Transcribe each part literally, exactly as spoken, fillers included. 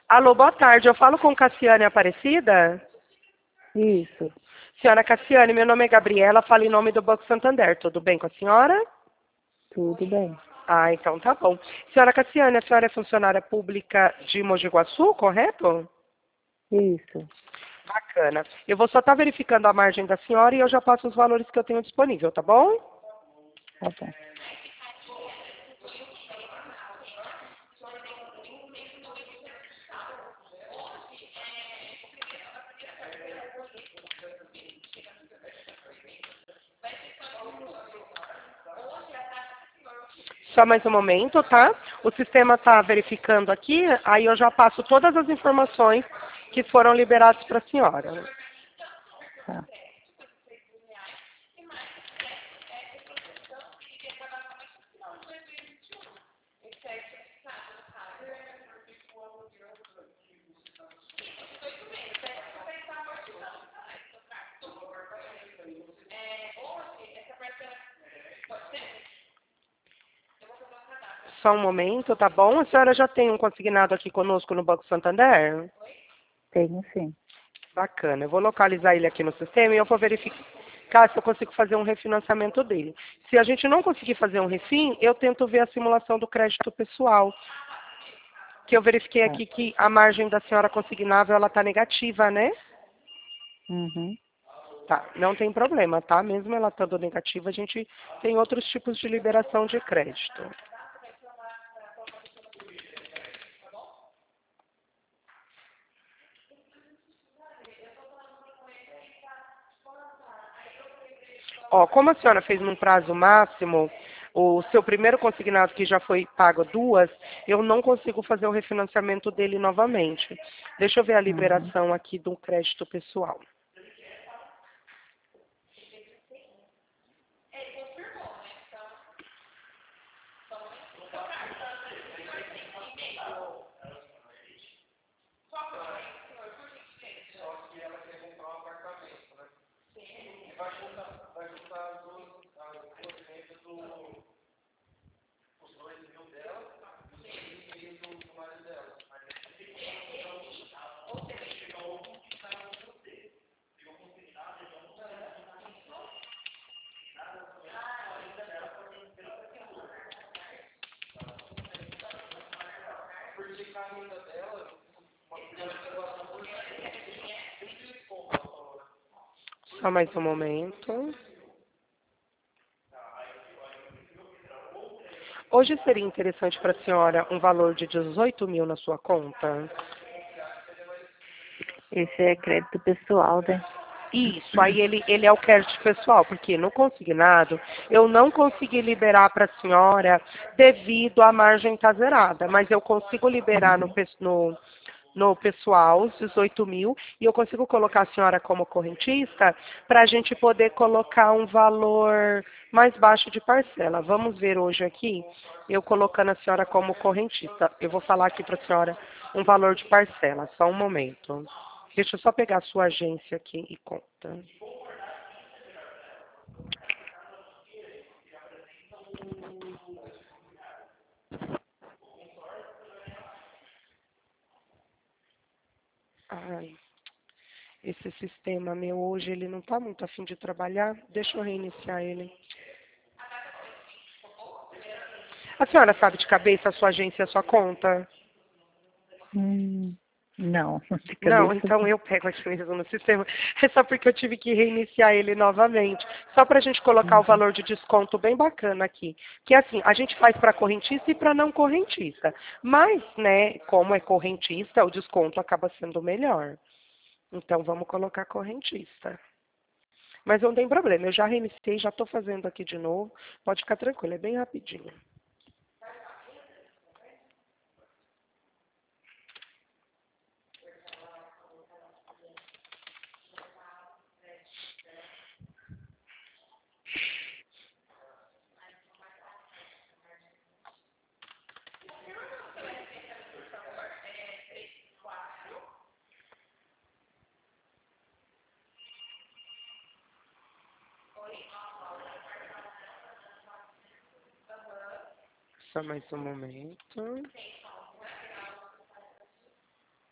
Alô, boa tarde. Eu falo com Cassiane Aparecida? Isso, Senhora Cassiane, meu nome é Gabriela, falo em nome do Banco Santander. Tudo bem com a senhora? tudo bem. Ah, então tá bom. Senhora Cassiane, a senhora é funcionária pública de Mogi Guaçu, correto? Isso, Bacana. Eu vou só estar verificando a margem da senhora e eu já passo os valores que eu tenho disponível, tá bom? tá bom. Só mais um momento, tá? O sistema está verificando aqui, aí eu já passo todas as informações que foram liberadas para a senhora. Tá. Só um momento, tá bom? A senhora já tem um consignado aqui conosco no Banco Santander? Tenho sim. Bacana. Eu vou localizar ele aqui no sistema e eu vou verificar se eu consigo fazer um refinanciamento dele. Se a gente não conseguir fazer um refim, eu tento ver a simulação do crédito pessoal. Que eu verifiquei Tá. aqui que a margem da senhora consignável ela está negativa, né? Uhum. Tá, não tem problema, tá? Mesmo ela estando negativa, a gente tem outros tipos de liberação de crédito. Ó, como a senhora fez num prazo máximo, o seu primeiro consignado que já foi pago duas, eu não consigo fazer o refinanciamento dele novamente. Deixa eu ver a Uhum. liberação aqui do crédito pessoal. Só mais um momento. Hoje seria interessante para a senhora um valor de dezoito mil na sua conta? Esse é crédito pessoal, né? Isso, aí ele, ele é o crédito pessoal, porque no consignado eu não consegui liberar para a senhora devido à margem estar zerada, mas eu consigo liberar no, Uhum. pes- no, no pessoal os dezoito mil e eu consigo colocar a senhora como correntista para a gente poder colocar um valor mais baixo de parcela. Vamos ver hoje aqui, eu colocando a senhora como correntista. Eu vou falar aqui para a senhora um valor de parcela, só um momento. Deixa eu só pegar a sua agência aqui e conta. Ai, esse sistema meu hoje, ele não está muito afim de trabalhar. Deixa eu reiniciar ele. A senhora sabe de cabeça a sua agência e a sua conta? Hum, não, de Não, cabeça então não. eu pego aqui mesmo no sistema. É só porque eu tive que reiniciar ele novamente. Só para a gente colocar o Uhum. valor de desconto bem bacana aqui. Que é assim, a gente faz para correntista e para não correntista. Mas, né, como é correntista, o desconto acaba sendo melhor. Então vamos colocar correntista. Mas não tem problema, eu já reiniciei, já estou fazendo aqui de novo. Pode ficar tranquilo, é bem rapidinho. Só mais um momento.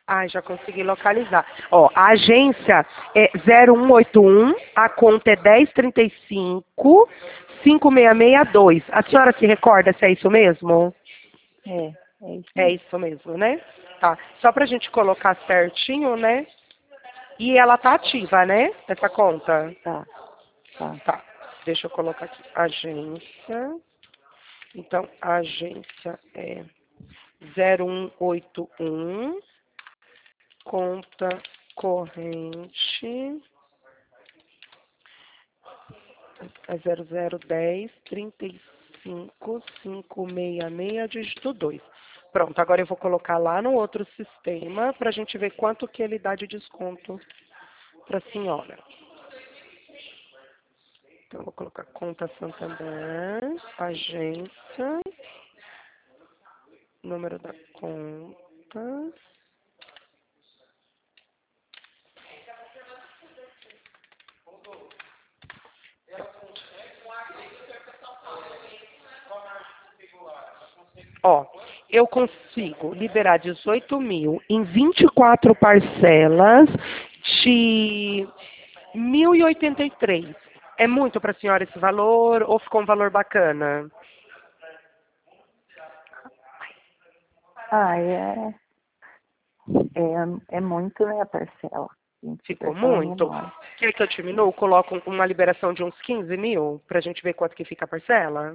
Ah, já consegui localizar. Ó, a agência é zero um oito um, a conta é dez trinta e cinco, cinco seis seis dois. A senhora se recorda se é isso mesmo? É, é isso É mesmo. isso mesmo, né? Tá. Só pra gente colocar certinho, né? E ela tá ativa, né? Essa conta. Tá, tá. Tá. Deixa eu colocar aqui. Agência. Então, a agência é zero um oito um, conta corrente é zero zero dez, trinta e cinco, cinco seis seis, dígito dois. Pronto, agora eu vou colocar lá no outro sistema para a gente ver quanto que ele dá de desconto para a senhora. Então, eu vou colocar conta Santander, agência, número da conta. Ó, eu consigo liberar dezoito mil em vinte e quatro parcelas de mil e oitenta e três. É muito para a senhora esse valor ou ficou um valor bacana? Ah, é, é, é muito, né, a parcela. Gente, Ficou parcela muito? menor. Quer que eu diminuo? Coloco uma liberação de uns quinze mil para a gente ver quanto que fica a parcela?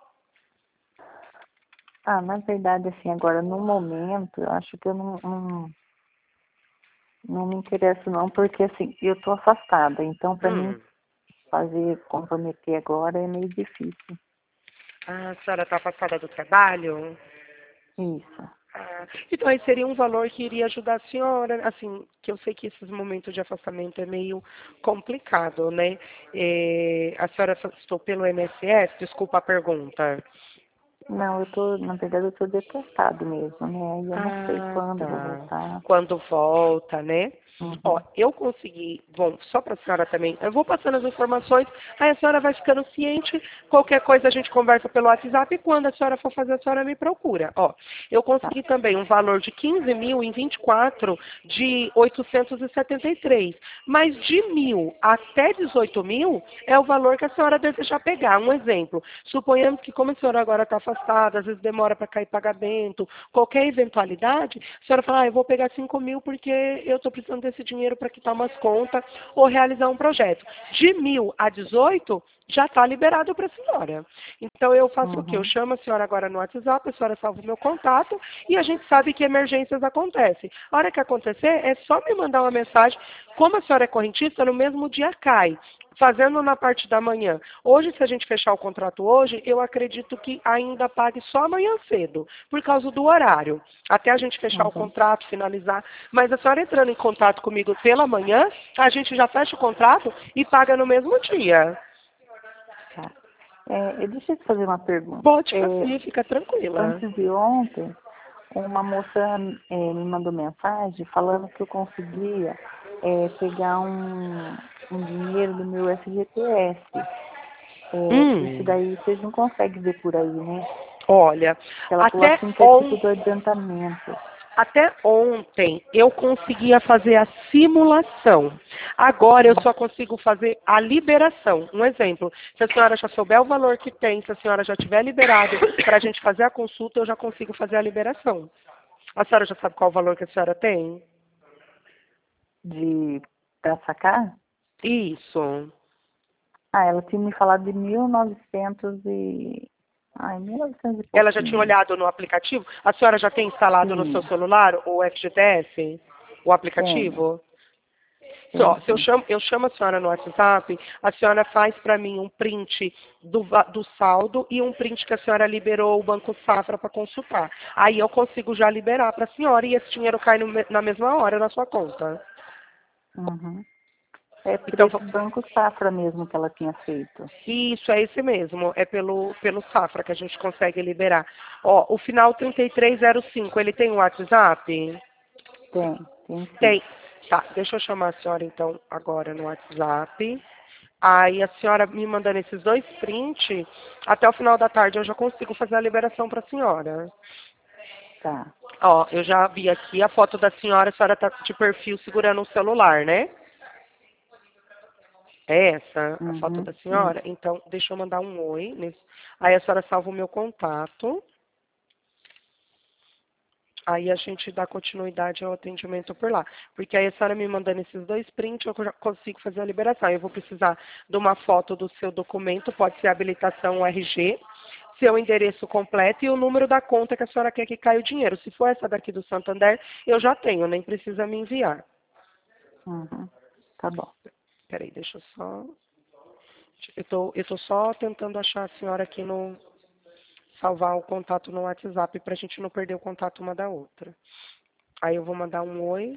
Ah, na verdade, assim, agora no momento, eu acho que eu não, não, não me interesso não, porque assim, eu tô afastada, então para mim Hum. fazer, comprometer agora é meio difícil. Ah, a senhora está afastada do trabalho? Isso. Ah, então aí seria um valor que iria ajudar a senhora, assim, que eu sei que esses momentos de afastamento é meio complicado, né? Eh, a senhora afastou pelo I N S S? Desculpa a pergunta. Não, eu tô, na verdade, eu tô deportado mesmo, né? E eu não sei Ah, quando eu vou tá. voltar. Quando volta, né? Ó, Uhum. eu consegui, bom, só para a senhora também, eu vou passando as informações, aí a senhora vai ficando ciente, qualquer coisa a gente conversa pelo WhatsApp e quando a senhora for fazer, a senhora me procura. Ó, eu Tá. consegui também um valor de quinze mil em vinte e quatro de oitocentos e setenta e três, mas de mil até dezoito mil é o valor que a senhora deseja pegar. Um exemplo, suponhamos que como a senhora agora está afastada, às vezes demora para cair pagamento, qualquer eventualidade, a senhora fala, ah, eu vou pegar cinco mil porque eu estou precisando desse dinheiro para quitar umas contas ou realizar um projeto. De mil a dezoito, já está liberado para a senhora. Então eu faço o quê? Eu Uhum. chamo a senhora agora no WhatsApp, a senhora salva o meu contato e a gente sabe que emergências acontecem. A hora que acontecer, é só me mandar uma mensagem. Como a senhora é correntista, no mesmo dia cai. Fazendo na parte da manhã. Hoje, se a gente fechar o contrato hoje, eu acredito que ainda pague só amanhã cedo, por causa do horário. Até a gente fechar o Uhum. contrato, finalizar. Mas a senhora entrando em contato comigo pela manhã, a gente já fecha o contrato e paga no mesmo dia. Tá. É, eu deixa eu te fazer uma pergunta. Pode É, fazer, fica tranquila. antes de ontem, uma moça é, me mandou mensagem falando que eu conseguia é, pegar um, um dinheiro do meu F G T S. É, isso Hum, daí vocês não conseguem ver por aí, né? olha, Ela falou até assim que é tipo ontem. do adiantamento. Até ontem eu conseguia fazer a simulação. Agora eu Hum. só consigo fazer a liberação. Um exemplo, se a senhora já souber o valor que tem, se a senhora já tiver liberado para a gente fazer a consulta, eu já consigo fazer a liberação. A senhora já sabe qual o valor que a senhora tem? De pra sacar? Isso. Ah, ela tinha me falado de mil e novecentos e... Ai, mil e novecentos e Ela já tinha pouquinho. olhado no aplicativo? A senhora já tem instalado no seu Sim, celular o F G T S? O tenho, aplicativo? Só, tenho se eu sim. chamo, eu chamo a senhora no WhatsApp, a senhora faz para mim um print do, va- do saldo e um print que a senhora liberou o Banco Safra para consultar. Aí eu consigo já liberar para a senhora e esse dinheiro cai no me- na mesma hora na sua conta. Uhum. É por Então, esse va- Banco Safra mesmo que ela tinha feito. isso é esse mesmo, é pelo, pelo Safra que a gente consegue liberar. Ó, o final trinta e três zero cinco, ele tem o WhatsApp? Tem, tem sim. Tem. Tá, deixa eu chamar a senhora então agora no WhatsApp. Aí a senhora me mandando esses dois prints, até o final da tarde eu já consigo fazer a liberação para a senhora. Tá. Ó, eu já vi aqui a foto da senhora, a senhora tá de perfil segurando o celular, né? É essa a foto Uhum, da senhora? isso. Então, deixa eu mandar um oi. Nesse... Aí a senhora salva o meu contato. Aí a gente dá continuidade ao atendimento por lá. Porque aí a senhora me mandando esses dois prints, eu já consigo fazer a liberação. Eu vou precisar de uma foto do seu documento, pode ser habilitação ou R G, seu endereço completo e o número da conta que a senhora quer que caia o dinheiro. Se for essa daqui do Santander, eu já tenho, nem precisa me enviar. Uhum, tá bom. Peraí, deixa eu só... Eu tô, eu tô só tentando achar a senhora aqui no... Salvar o contato no WhatsApp para a gente não perder o contato uma da outra. Aí eu vou mandar um oi.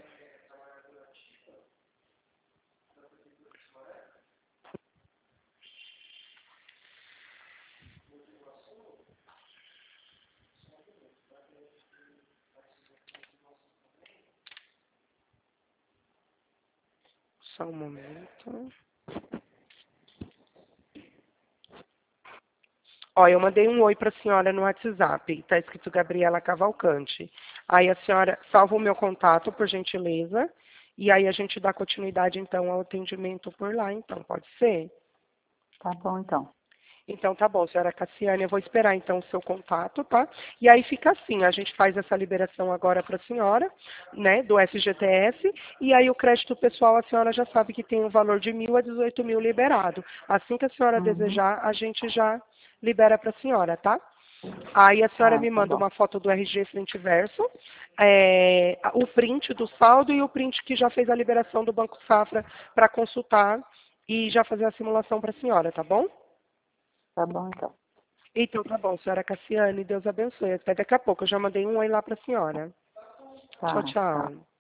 Só um momento. Ó, eu mandei um oi para a senhora no WhatsApp. Está escrito Gabriela Cavalcante. Aí a senhora salva o meu contato, por gentileza. E aí a gente dá continuidade, então, ao atendimento por lá, então. Pode ser? Tá bom, então. Então, tá bom, senhora Cassiane. Eu vou esperar, então, o seu contato, tá? E aí fica assim, a gente faz essa liberação agora para a senhora, né, do F G T S. E aí o crédito pessoal, a senhora já sabe que tem um valor de mil a dezoito mil liberado. Assim que a senhora Uhum, desejar, a gente já libera para a senhora, tá? Aí a senhora tá, me tá manda bom. uma foto do R G frente e verso, é, o print do saldo e o print que já fez a liberação do Banco Safra para consultar e já fazer a simulação para a senhora, tá bom? Tá bom, então. Então tá bom, senhora Cassiane, Deus abençoe. Até daqui a pouco, eu já mandei um oi lá para a senhora. Tchau, Tá, tá. tchau.